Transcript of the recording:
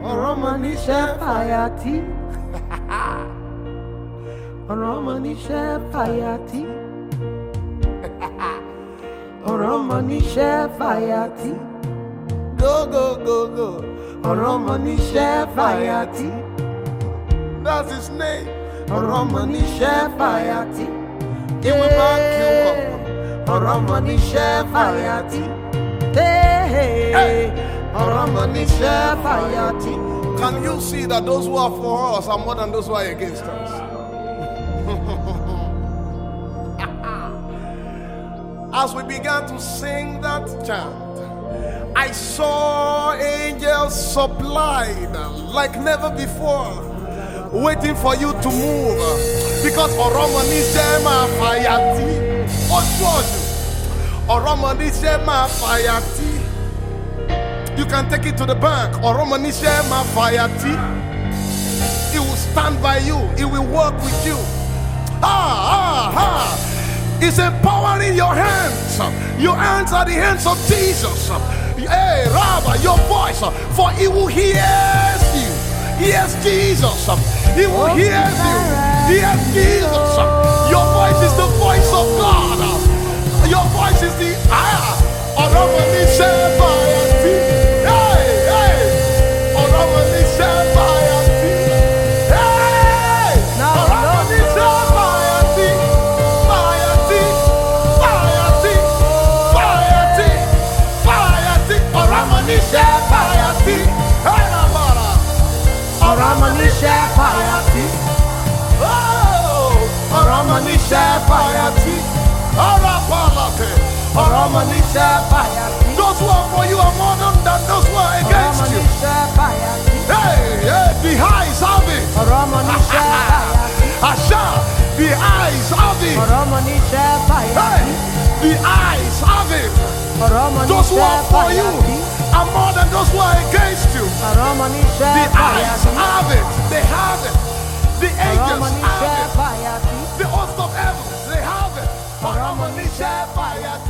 Oromanisha Fayati. Oromanisha Fayati. Oromanisha Fayati. Go, go, go, go. Oromanisha Fayati. That's his name. Oromanisha Fayati. He will back you up. Oromanisha Fayati. Hey, Oromanisha Fayati. Can you see that those who are for us are more than those who are against us? As we began to sing that chant, I saw angels supplied like never before, waiting for you to move. Because Oromanisha Fayati. Oromanisha Fayati. You can take it to the bank. Oromanisha Fayati. He will stand by you. He will work with you. It's empowering your hands. Your hands are the hands of Jesus. Hey, Rabba, your voice. For he will hear you. Yes, Jesus. He will hear you. Yes, Jesus. Your voice is the voice of God. Your voice is the Oromanisha Fayati. Oromanisha Fayati. Oromanisha Fayati. Fayati. Fayati. Fayati. Fayati. Oromanisha Fayati. Oromanisha Fayati. Oromanisha Fayati. Oromanisha Fayati. Those who are for you are more than those who are against you. Oromanisha Fayati. Hey, the eyes of it. Oromanisha Fayati. Asha, the eyes of it. Oromanisha Hey, Fayati. the eyes of it. Those who Oromanisha are for you Fayati. are more than those who are against you. Oromanisha The eyes Fayati. have it. They have it. The angels Oromanisha have it. Fayati. The host of heaven, they have it. Oromanisha Fayati.